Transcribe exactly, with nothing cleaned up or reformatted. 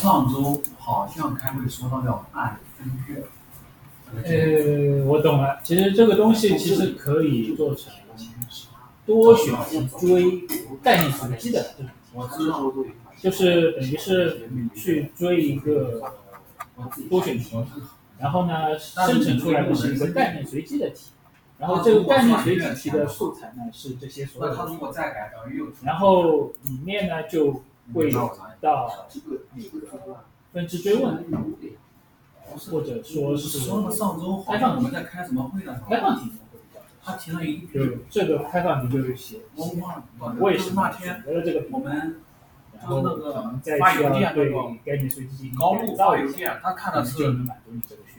上周好像开会说到要按分卷。 呃，我懂了。其实这个东西其实可以做成多选题追概念随机的这种题， 我知道， 就是等于是去追一个多选题，然后呢生成出来的是一个概念随机的题，然后这个概念随机题的素材呢是这些所有的，然后里面呢就会有到分支追问，或者说是上周好像我们在开什么会呢？ 开放题。 他提了一就这个开放题就是写为什么选择了这个我们然后可能再需要对概念随机进行改造一下， 他看的是就能满足你这个需求。